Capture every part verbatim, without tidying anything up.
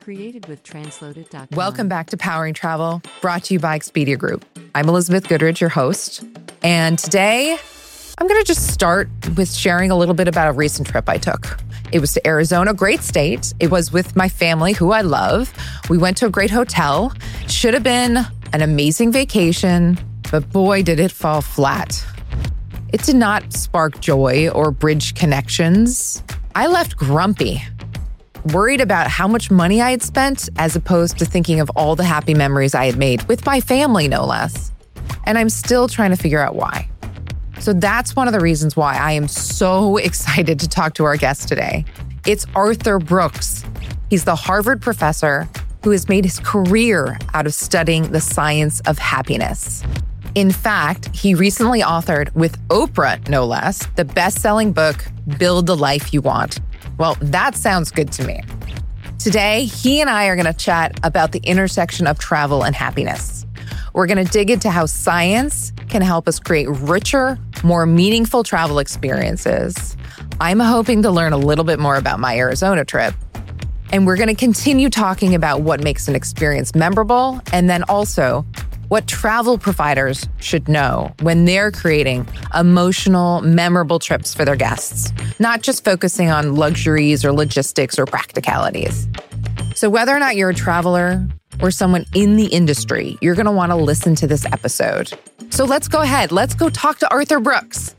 Created with Transloaded dot com. Welcome back to Powering Travel, brought to you by Expedia Group. I'm Elizabeth Goodrich, your host. And today, I'm going to just start with sharing a little bit about a recent trip I took. It was to Arizona, great state. It was with my family, who I love. We went to a great hotel. Should have been an amazing vacation, but boy, did it fall flat. It did not spark joy or bridge connections. I left grumpy, worried about how much money I had spent, as opposed to thinking of all the happy memories I had made with my family, no less. And I'm still trying to figure out why. So that's one of the reasons why I am so excited to talk to our guest today. It's Arthur Brooks. He's the Harvard professor who has made his career out of studying the science of happiness. In fact, he recently authored, with Oprah, no less, the best-selling book, Build the Life You Want. Well, that sounds good to me. Today, he and I are going to chat about the intersection of travel and happiness. We're going to dig into how science can help us create richer, more meaningful travel experiences. I'm hoping to learn a little bit more about my Arizona trip. And we're going to continue talking about what makes an experience memorable, and then also what travel providers should know when they're creating emotional, memorable trips for their guests, not just focusing on luxuries or logistics or practicalities. So whether or not you're a traveler or someone in the industry, you're going to want to listen to this episode. So let's go ahead. Let's go talk to Arthur Brooks.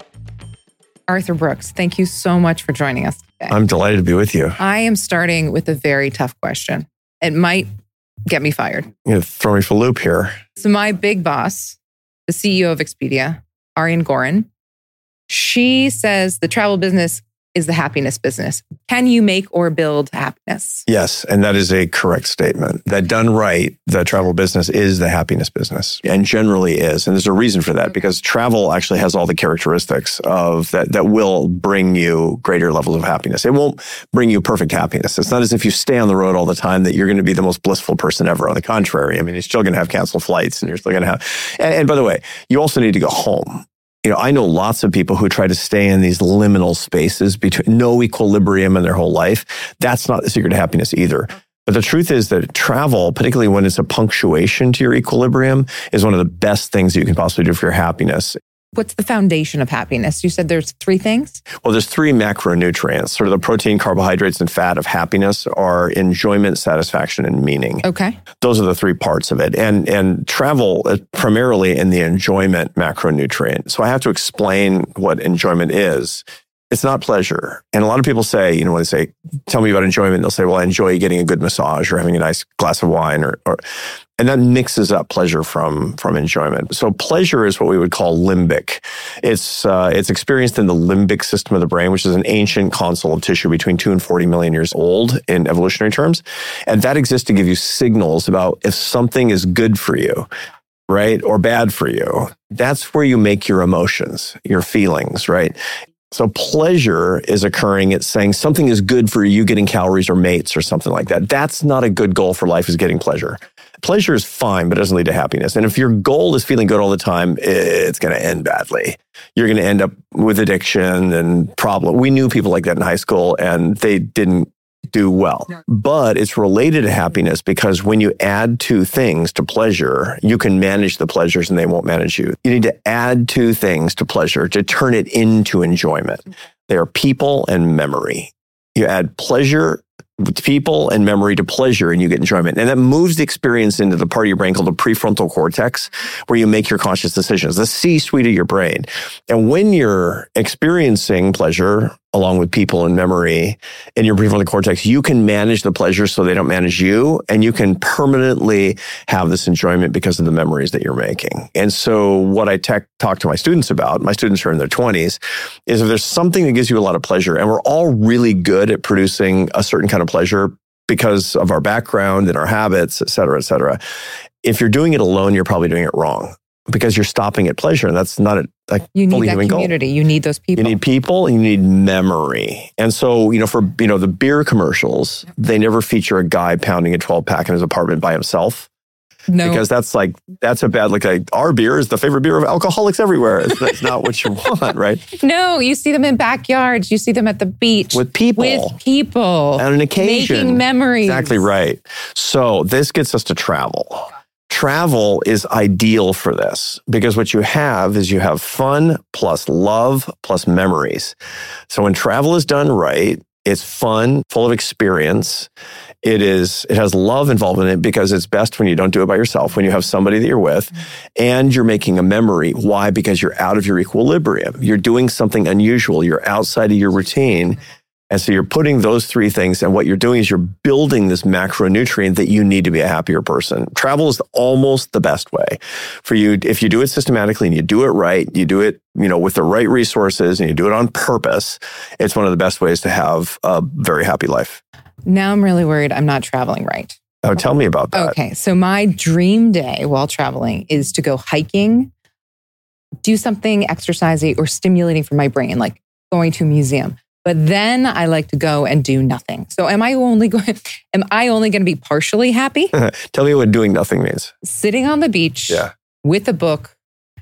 Arthur Brooks, thank you so much for joining us today. I'm delighted to be with you. I am starting with a very tough question. It might get me fired. You're gonna throw me for a loop here. So my big boss, the C E O of Expedia, Ariane Gorin, she says the travel business is the happiness business. Can you make or build happiness? Yes, and that is a correct statement. That done right, the travel business is the happiness business, and generally is. And there's a reason for that, because travel actually has all the characteristics of that that will bring you greater levels of happiness. It won't bring you perfect happiness. It's not as if you stay on the road all the time that you're going to be the most blissful person ever. On the contrary, I mean, you're still going to have canceled flights, and you're still going to have. And, and by the way, you also need to go home. You know, I know lots of people who try to stay in these liminal spaces between no equilibrium in their whole life. That's not the secret to happiness either. But the truth is that travel, particularly when it's a punctuation to your equilibrium, is one of the best things that you can possibly do for your happiness. What's the foundation of happiness? You said there's three things? Well, there's three macronutrients. Sort of the protein, carbohydrates, and fat of happiness are enjoyment, satisfaction, and meaning. Okay. Those are the three parts of it. And and travel is primarily in the enjoyment macronutrient. So I have to explain what enjoyment is. It's not pleasure. And a lot of people say, you know, when they say, tell me about enjoyment, they'll say, well, I enjoy getting a good massage or having a nice glass of wine, or, or and that mixes up pleasure from, from enjoyment. So pleasure is what we would call limbic. It's uh, it's experienced in the limbic system of the brain, which is an ancient console of tissue between two and forty million years old in evolutionary terms. And that exists to give you signals about if something is good for you, right, or bad for you. That's where you make your emotions, your feelings, right? So pleasure is occurring. It's saying something is good for you getting calories or mates or something like that. That's not a good goal for life, is getting pleasure. Pleasure is fine, but it doesn't lead to happiness. And if your goal is feeling good all the time, it's going to end badly. You're going to end up with addiction and problem. We knew people like that in high school, and they didn't do well. But it's related to happiness, because when you add two things to pleasure, you can manage the pleasures and they won't manage you. You need to add two things to pleasure to turn it into enjoyment. They are people and memory. You add pleasure to people and memory to pleasure, and you get enjoyment. And that moves the experience into the part of your brain called the prefrontal cortex, where you make your conscious decisions, the C-suite of your brain. And when you're experiencing pleasure along with people and memory in your prefrontal cortex, you can manage the pleasure so they don't manage you, and you can permanently have this enjoyment because of the memories that you're making. And so what I tech, talk to my students about, my students are in their twenties, is if there's something that gives you a lot of pleasure, and we're all really good at producing a certain kind of pleasure because of our background and our habits, et cetera, et cetera. If you're doing it alone, you're probably doing it wrong, because you're stopping at pleasure, and that's not a, a you fully need that human community. goal. You need those people. You need people, and you need memory. And so, you know, for you know the beer commercials, they never feature a guy pounding a twelve pack in his apartment by himself. No. Because that's like, that's a bad, like a, our beer is the favorite beer of alcoholics everywhere. That's not what you want, right? No, you see them in backyards. You see them at the beach. With people. With people. On an occasion. Making memories. Exactly right. So this gets us to travel. Travel is ideal for this because what you have is you have fun plus love plus memories. So when travel is done right, it's fun, full of experience. It is, it has love involved in it because it's best when you don't do it by yourself, when you have somebody that you're with and you're making a memory. Why? Because you're out of your equilibrium. You're doing something unusual. You're outside of your routine. And so you're putting those three things, and what you're doing is you're building this macronutrient that you need to be a happier person. Travel is almost the best way for you. If you do it systematically and you do it right, you do it, you know, with the right resources and you do it on purpose, it's one of the best ways to have a very happy life. Now I'm really worried I'm not traveling right. Oh, tell me about that. Okay. So my dream day while traveling is to go hiking, do something exercising or stimulating for my brain, like going to a museum. But then I like to go and do nothing. So am I only going, am I only going to be partially happy? Tell me what doing nothing means. Sitting on the beach yeah. with a book,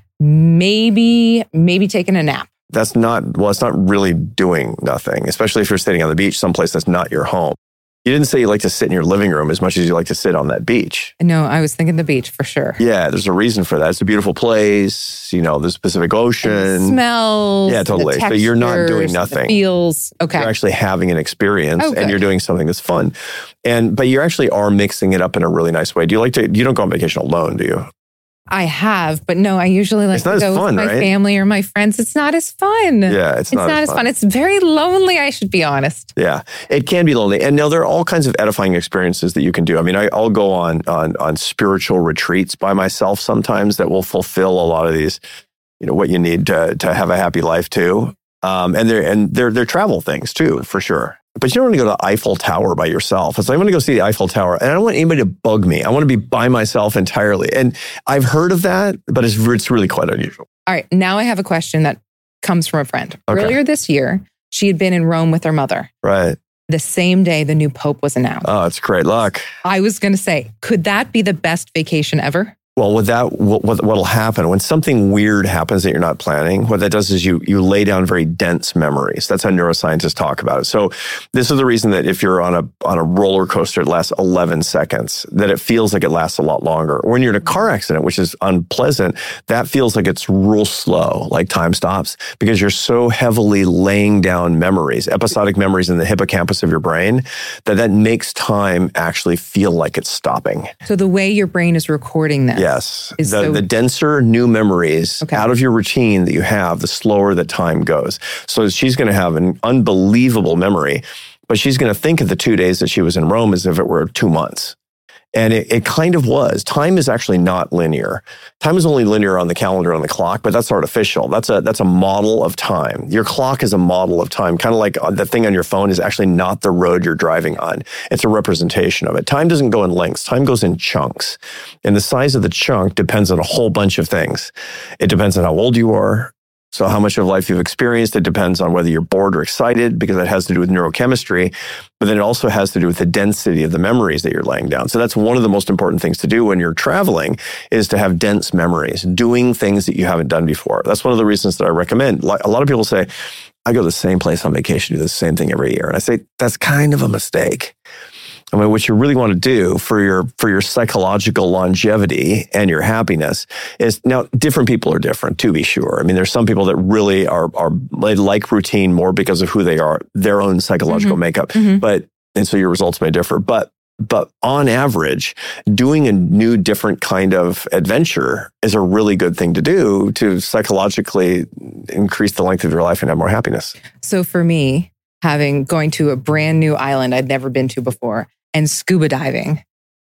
maybe, maybe taking a nap. That's not, well, it's not really doing nothing, especially if you're sitting on the beach someplace that's not your home. You didn't say you like to sit in your living room as much as you like to sit on that beach. No, I was thinking the beach for sure. Yeah, there's a reason for that. It's a beautiful place, you know, there's Pacific Ocean. And the smells. Yeah, totally. The So you're not doing nothing. The feels. Okay. You're actually having an experience Oh, and you're doing something that's fun. And, but you actually are mixing it up in a really nice way. Do you like to, you don't go on vacation alone, do you? I have, but no, I usually like It's not to as go fun, with my right? family or my friends. It's not as fun. Yeah, it's, It's not, as fun. It's very lonely, I should be honest. Yeah, it can be lonely. And now there are all kinds of edifying experiences that you can do. I mean, I, I'll go on, on, on spiritual retreats by myself sometimes that will fulfill a lot of these, you know, what you need to, to have a happy life too. Um, and they're, and they're, they're travel things too, for sure. But you don't want to go to the Eiffel Tower by yourself. It's like, I'm going to go see the Eiffel Tower and I don't want anybody to bug me. I want to be by myself entirely. And I've heard of that, but it's, it's really quite unusual. All right. Now I have a question that comes from a friend. Okay. Earlier this year, she had been in Rome with her mother. Right. The same day the new pope was announced. Oh, it's great luck. I was going to say, could that be the best vacation ever? Well, with that, what, what'll happen when something weird happens that you're not planning, what that does is you you lay down very dense memories. That's how neuroscientists talk about it. So this is the reason that if you're on a on a roller coaster, it lasts eleven seconds, that it feels like it lasts a lot longer. Or when you're in a car accident, which is unpleasant, that feels like it's real slow, like time stops, because you're so heavily laying down memories, episodic memories in the hippocampus of your brain, that that makes time actually feel like it's stopping. So the way your brain is recording this. Yes. The, so, the denser new memories okay. out of your routine that you have, the slower the time goes. So she's going to have an unbelievable memory, but she's going to think of the two days that she was in Rome as if it were two months. And it, it kind of was. Time is actually not linear. Time is only linear on the calendar, on the clock, but that's artificial. That's a that's a model of time. Your clock is a model of time. Kind of like the thing on your phone is actually not the road you're driving on. It's a representation of it. Time doesn't go in lengths. Time goes in chunks. And the size of the chunk depends on a whole bunch of things. It depends on how old you are. So how much of life you've experienced, it depends on whether you're bored or excited, because that has to do with neurochemistry. But then it also has to do with the density of the memories that you're laying down. So that's one of the most important things to do when you're traveling, is to have dense memories, doing things that you haven't done before. That's one of the reasons that I recommend. A lot of people say, I go to the same place on vacation, do the same thing every year. And I say, that's kind of a mistake. I mean, what you really want to do for your for your psychological longevity and your happiness is, now, different people are different, to be sure. I mean, there's some people that really are are they like routine more because of who they are, their own psychological mm-hmm. makeup. Mm-hmm. But and so your results may differ. But but on average, doing a new, different kind of adventure is a really good thing to do to psychologically increase the length of your life and have more happiness. So for me, having going to a brand new island I'd never been to before, and scuba diving,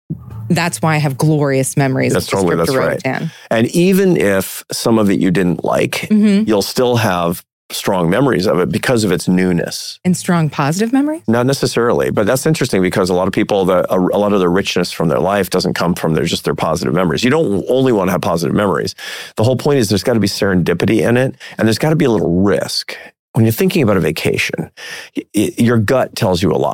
that's why I have glorious memories. That's of totally, that's right. Roatan. And even if some of it you didn't like, mm-hmm. you'll still have strong memories of it because of its newness. And strong positive memories? Not necessarily, but that's interesting because a lot of people, the, a, a lot of the richness from their life doesn't come from their just their positive memories. You don't only want to have positive memories. The whole point is there's got to be serendipity in it, and there's got to be a little risk. When you're thinking about a vacation, it, your gut tells you a lot.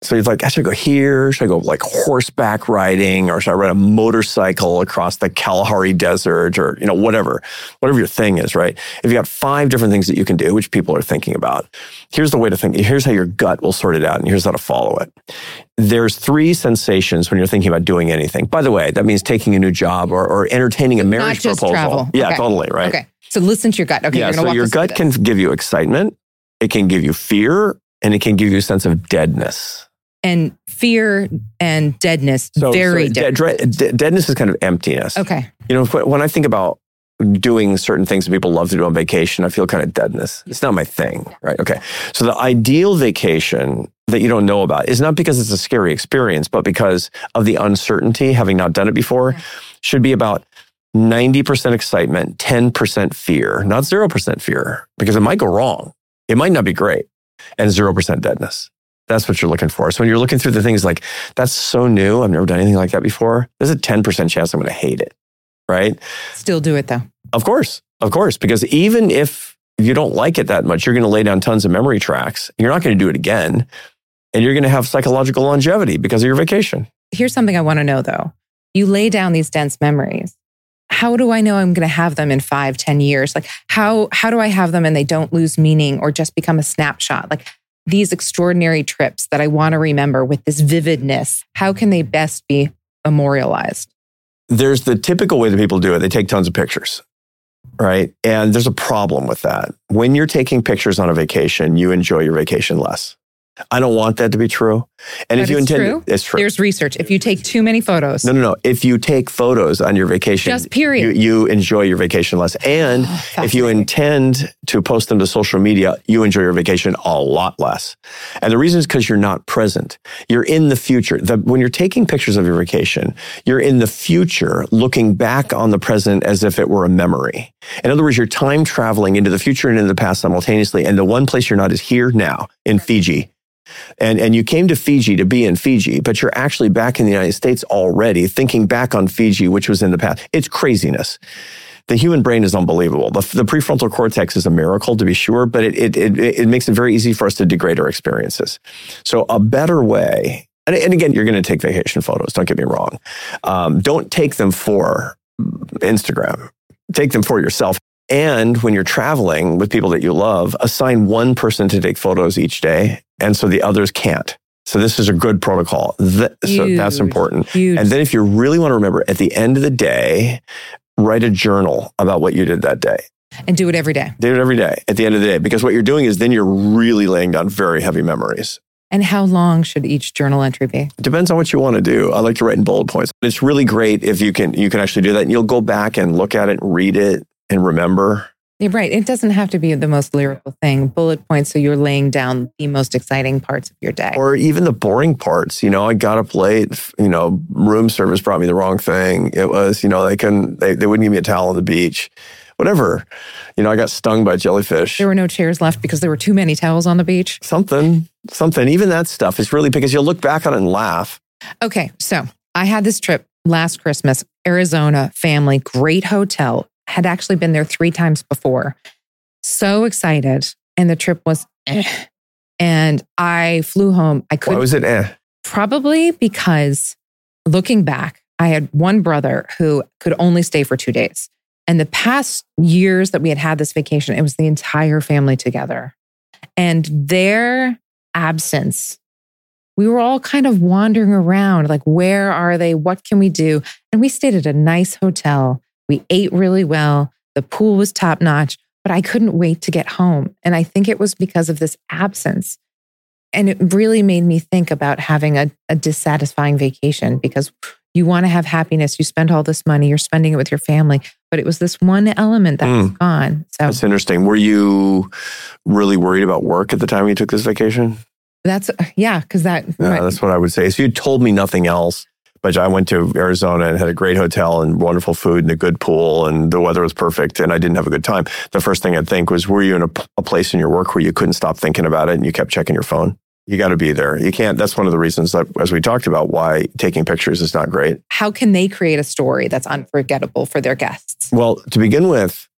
So you're like, should I go here? Should I go like horseback riding, or should I ride a motorcycle across the Kalahari Desert, or, you know, whatever, whatever your thing is, right? If you got five different things that you can do, which people are thinking about, here's the way to think. Here's how your gut will sort it out, and here's how to follow it. There's three sensations when you're thinking about doing anything. By the way, that means taking a new job or, or entertaining a marriage Not just proposal. travel. Yeah, Okay. totally, right? Okay. So listen to your gut. Okay. Yeah, you're gonna so walk your us through gut can this. give you excitement, it can give you fear, and it can give you a sense of deadness. And fear and deadness, So, very so different. de- de- deadness is kind of emptiness. Okay. You know, when I think about doing certain things that people love to do on vacation, I feel kind of deadness. It's not my thing, right? Okay. So the ideal vacation that you don't know about is not because it's a scary experience, but because of the uncertainty, having not done it before, should be about ninety percent excitement, ten percent fear, not zero percent fear, because it might go wrong. It might not be great, and zero percent deadness. That's what you're looking for. So when you're looking through the things like, that's so new, I've never done anything like that before, there's a ten percent chance I'm going to hate it, right? Still do it though. Of course, of course, because even if you don't like it that much, you're going to lay down tons of memory tracks. You're not going to do it again, and you're going to have psychological longevity because of your vacation. Here's something I want to know though. You lay down these dense memories. How do I know I'm going to have them in five, ten years? Like how, how do I have them and they don't lose meaning or just become a snapshot? Like these extraordinary trips that I want to remember with this vividness, how can they best be memorialized? There's the typical way that people do it. They take tons of pictures, right? And there's a problem with that. When you're taking pictures on a vacation, you enjoy your vacation less. I don't want that to be true. And But if you it's intend, true. it's true. There's research. If you take too many photos, No, no, no. If you take photos on your vacation, Just period. You, you enjoy your vacation less. And Oh, if you fascinating. intend to post them to social media, you enjoy your vacation a lot less. And the reason is because you're not present. You're in the future. The, when you're taking pictures of your vacation, you're in the future looking back on the present as if it were a memory. In other words, you're time traveling into the future and into the past simultaneously. And the one place you're not is here now in Fiji. And and you came to Fiji to be in Fiji, but you're actually back in the United States already, thinking back on Fiji, which was in the past. It's craziness. The human brain is unbelievable. The, the prefrontal cortex is a miracle, to be sure, but it, it it it makes it very easy for us to degrade our experiences. So a better way, and, and again, you're going to take vacation photos, don't get me wrong. Um, don't take them for Instagram. Take them for yourself. And when you're traveling with people that you love, assign one person to take photos each day. And so the others can't. So this is a good protocol. That, so that's Huge, important. huge. And then if you really want to remember, at the end of the day, write a journal about what you did that day. and do it every day. Do it every day at the end of the day. Because what you're doing is then you're really laying down very heavy memories. And how long should each journal entry be? It depends on what you want to do. I like to write in bullet points. It's really great if you can you can actually do that. And you'll go back and look at it, read it, and remember. You're right. It doesn't have to be the most lyrical thing. Bullet points, so you're laying down the most exciting parts of your day. Or even the boring parts. You know, I got up late, you know, room service brought me the wrong thing. It was, you know, they couldn't, they, they wouldn't give me a towel on the beach. Whatever. You know, I got stung by jellyfish. There were no chairs left because there were too many towels on the beach. Something, something. Even that stuff is really, because you'll look back on it and laugh. Okay, so I had this trip last Christmas, Arizona, family, great hotel. Had actually been there three times before. So excited. And the trip was eh. And I flew home. I Why couldn't. was it eh? Probably because looking back, I had one brother who could only stay for two days. And the past years that we had had this vacation, it was the entire family together. And their absence, we were all kind of wandering around, like, where are they? What can we do? And we stayed at a nice hotel. We ate really well. The pool was top notch, but I couldn't wait to get home. And I think it was because of this absence. And it really made me think about having a, a dissatisfying vacation, because you want to have happiness. You spend all this money, you're spending it with your family, but it was this one element that was Mm. gone. So That's interesting. Were you really worried about work at the time you took this vacation? that's, yeah, because that, Yeah, that's what I would say. If you told me nothing else, but I went to Arizona and had a great hotel and wonderful food and a good pool and the weather was perfect and I didn't have a good time, the first thing I'd think was, were you in a, a place in your work where you couldn't stop thinking about it and you kept checking your phone? You got to be there. You can't. That's one of the reasons that, as we talked about, why taking pictures is not great. how can they create a story that's unforgettable for their guests? Well, to begin with,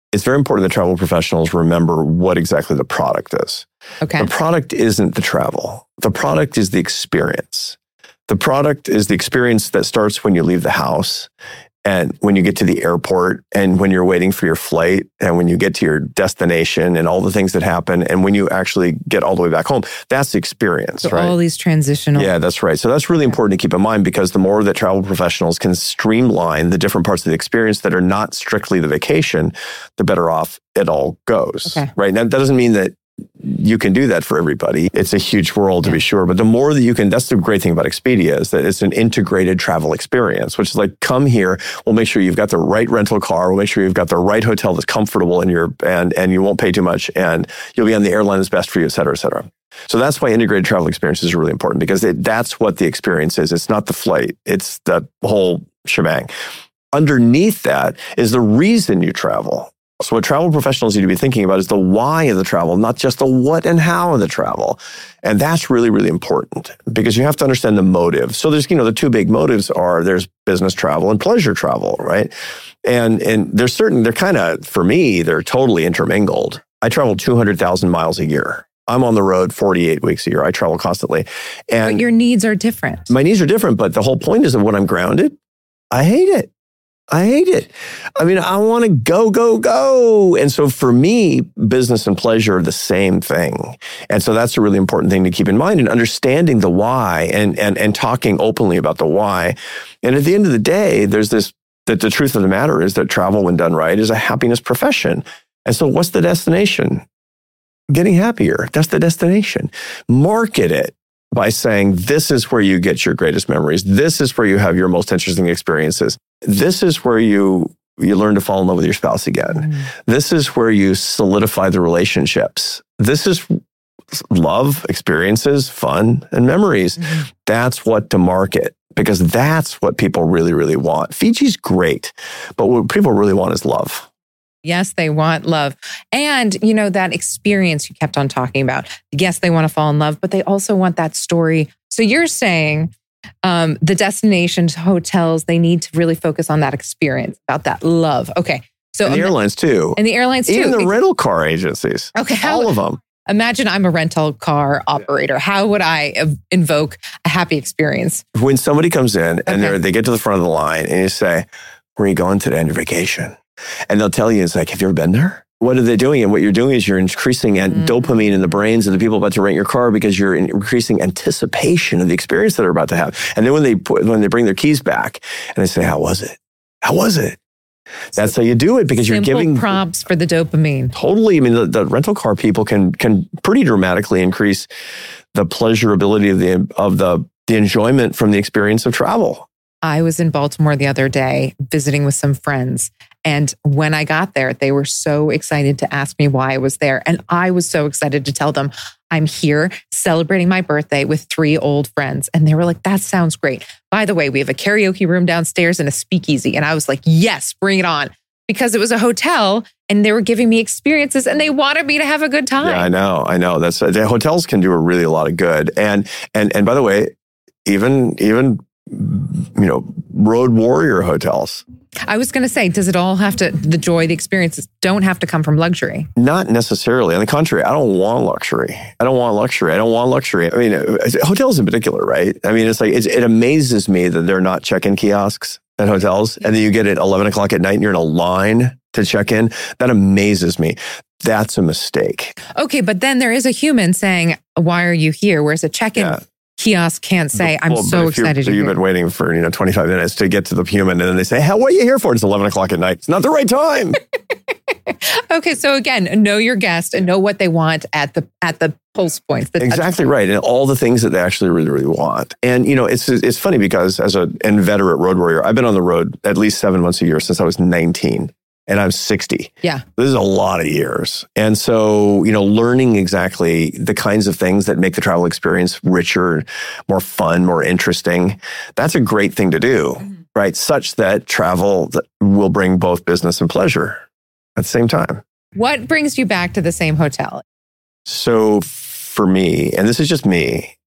it's very important that travel professionals remember what exactly the product is. Okay. The product isn't the travel. The product is the experience. The product is the experience that starts when you leave the house and when you get to the airport and when you're waiting for your flight and when you get to your destination and all the things that happen and when you actually get all the way back home. That's the experience, so right? all these transitional. Yeah, that's right. So that's really important to keep in mind because the more that travel professionals can streamline the different parts of the experience that are not strictly the vacation, the better off it all goes, Okay. right? Now, that doesn't mean that you can do that for everybody. It's a huge world to Yeah. be sure. But the more that you can, that's the great thing about Expedia is that it's an integrated travel experience, which is like, come here, we'll make sure you've got the right rental car. We'll make sure you've got the right hotel that's comfortable in your, and, and you won't pay too much and you'll be on the airline that's best for you, et cetera, et cetera. So that's why integrated travel experiences are really important because it, that's what the experience is. It's not the flight. It's the whole shebang. Underneath that is the reason you travel. So what travel professionals need to be thinking about is the why of the travel, not just the what and how of the travel. And that's really, really important because you have to understand the motive. So there's, you know, the two big motives are there's business travel and pleasure travel, right? And and there's certain, they're kind of, for me, they're totally intermingled. I travel two hundred thousand miles a year. I'm on the road forty-eight weeks a year. I travel constantly. And But your needs are different. my needs are different, but the whole point is that when I'm grounded, I hate it. I hate it. I mean, I want to go, go, go. And so for me, business and pleasure are the same thing. And so that's a really important thing to keep in mind and understanding the why and, and, and talking openly about the why. And at the end of the day, there's this, that the truth of the matter is that travel, when done right, is a happiness profession. And so what's the destination? Getting happier. That's the destination. Market it by saying, this is where you get your greatest memories. This is where you have your most interesting experiences. This is where you you learn to fall in love with your spouse again. Mm. This is where you solidify the relationships. This is love, experiences, fun, and memories. Mm. That's what to market because that's what people really, really want. Fiji's great, but what people really want is love. Yes, they want love. And, you know, that experience you kept on talking about. Yes, they want to fall in love, but they also want that story. So you're saying um, the destinations, hotels, they need to really focus on that experience, about that love. Okay. So and the um, airlines too. And the airlines too. Even the rental car agencies. Okay. How, all of them. Imagine I'm a rental car operator. How would I ev- invoke a happy experience? When somebody comes in and Okay. they they get to the front of the line and you say, where are you going today on your vacation? And they'll tell you, it's like, have you ever been there? What are they doing? And what you're doing is you're increasing mm. dopamine in the brains of the people about to rent your car because you're increasing anticipation of the experience that they're about to have. And then when they put, when they bring their keys back and they say, how was it? How was it? That's how you do it because Simple you're giving prompts for the dopamine. Totally. I mean, the, the rental car people can can pretty dramatically increase the pleasurability of the of the the enjoyment from the experience of travel. I was in Baltimore the other day visiting with some friends. And when I got there, they were so excited to ask me why I was there. And I was so excited to tell them I'm here celebrating my birthday with three old friends. And they were like, that sounds great. By the way, we have a karaoke room downstairs and a speakeasy. And I was like, yes, bring it on. Because it was a hotel and they were giving me experiences and they wanted me to have a good time. Yeah, I know. I know. That's uh, the hotels can do a really a lot of good. And and and by the way, even even you know, road warrior hotels. I was going to say, does it all have to, the joy, the experiences don't have to come from luxury? Not necessarily. On the contrary, I don't want luxury. I don't want luxury. I don't want luxury. I mean, hotels in particular, right? I mean, it's like, it's, it amazes me that they're not check-in kiosks at hotels. And then you get at eleven o'clock at night and you're in a line to check in. That amazes me. That's a mistake. Okay, but then there is a human saying, why are you here? Whereas a check-in yeah. kiosk can't say, I'm well, so excited so you're you've here. been waiting for, you know, twenty-five minutes to get to the human. And then they say, hey, what are you here for? It's eleven o'clock at night. It's not the right time. Okay. So again, know your guest and know what they want at the, at the pulse points. The exactly right. And all the things that they actually really, really want. And, you know, it's, it's funny because as an inveterate road warrior, I've been on the road at least seven months a year since I was nineteen. And I'm sixty. Yeah. This is a lot of years. And so, you know, learning exactly the kinds of things that make the travel experience richer, more fun, more interesting, that's a great thing to do, mm-hmm. right? Such that travel will bring both business and pleasure at the same time. What brings you back to the same hotel? So for me, and this is just me,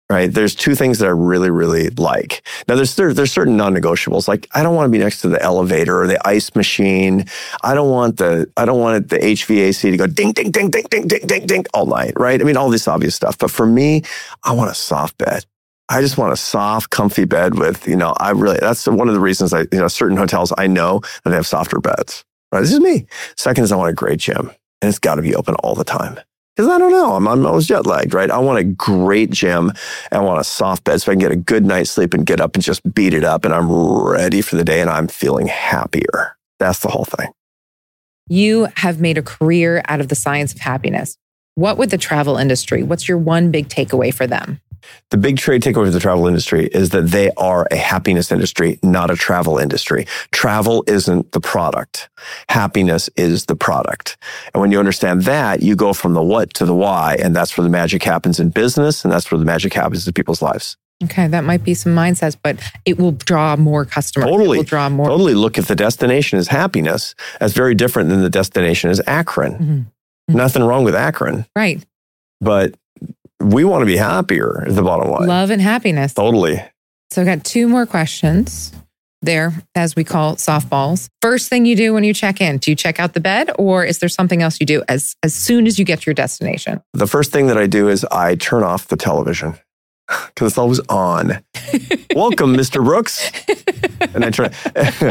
right? There's two things that I really, really like. Now, there's there, there's certain non-negotiables. Like, I don't want to be next to the elevator or the ice machine. I don't want the I don't want the H V A C to go ding, ding, ding, ding, ding, ding, ding, ding all night, right? I mean, all this obvious stuff. But for me, I want a soft bed. I just want a soft, comfy bed with, you know, I really, that's one of the reasons I, you know, certain hotels I know that they have softer beds, right? This is me. Second is I want a great gym, and it's got to be open all the time. Because I don't know, I'm, I'm always jet lagged, right? I want a great gym. I want a soft bed so I can get a good night's sleep and get up and just beat it up. And I'm ready for the day and I'm feeling happier. That's the whole thing. You have made a career out of the science of happiness. What would the travel industry, what's your one big takeaway for them? The big trade takeaway for the travel industry is that they are a happiness industry, not a travel industry. Travel isn't the product. Happiness is the product. And when you understand that, you go from the what to the why. And that's where the magic happens in business. And that's where the magic happens in people's lives. Okay, that might be some mindsets, but it will draw more customers. Totally. It will draw more. Totally. Look, if the destination is happiness, that's very different than the destination is Akron. Mm-hmm. Nothing wrong with Akron. Right. But we want to be happier is the bottom line. Love and happiness. Totally. So I got two more questions there, as we call softballs. First thing you do when you check in, do you check out the bed, or is there something else you do as, as soon as you get to your destination? The first thing that I do is I turn off the television because it's always on. Welcome, Mister Brooks. And I turn.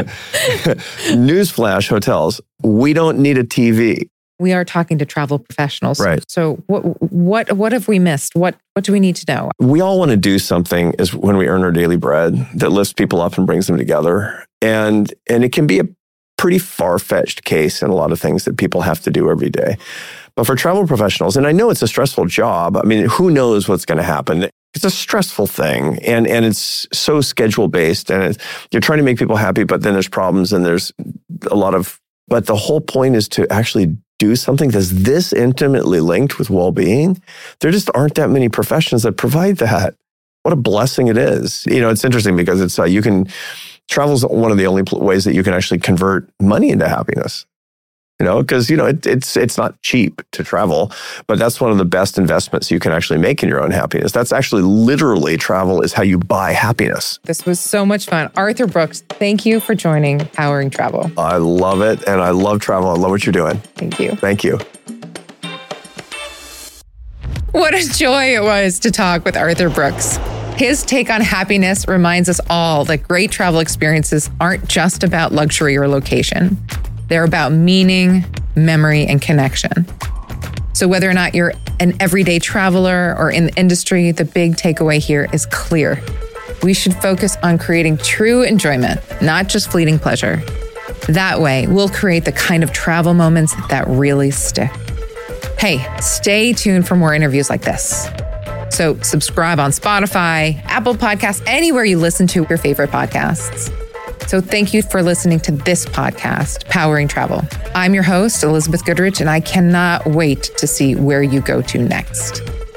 Newsflash, hotels, we don't need a T V. We are talking to travel professionals. Right. So what what what have we missed? What what do we need to know? We all want to do something is when we earn our daily bread that lifts people up and brings them together. And and it can be a pretty far-fetched case in a lot of things that people have to do every day. But for travel professionals, and I know it's a stressful job. I mean, who knows what's going to happen? It's a stressful thing, and and it's so schedule-based, and it's, you're trying to make people happy, but then there's problems, and there's a lot of, but the whole point is to actually do something that's this intimately linked with well-being. There just aren't that many professions that provide that. What a blessing it is. You know, it's interesting because it's uh, you can, travel's one of the only ways that you can actually convert money into happiness. You know, because, you know, it, it's it's not cheap to travel, but that's one of the best investments you can actually make in your own happiness. That's actually literally travel is how you buy happiness. This was so much fun. Arthur Brooks, thank you for joining Powering Travel. I love it. And I love travel. I love what you're doing. Thank you. Thank you. What a joy it was to talk with Arthur Brooks. His take on happiness reminds us all that great travel experiences aren't just about luxury or location. They're about meaning, memory, and connection. So whether or not you're an everyday traveler or in the industry, the big takeaway here is clear. We should focus on creating true enjoyment, not just fleeting pleasure. That way, we'll create the kind of travel moments that really stick. Hey, stay tuned for more interviews like this. So subscribe on Spotify, Apple Podcasts, anywhere you listen to your favorite podcasts. So thank you for listening to this podcast, Powering Travel. I'm your host, Elizabeth Goodrich, and I cannot wait to see where you go to next.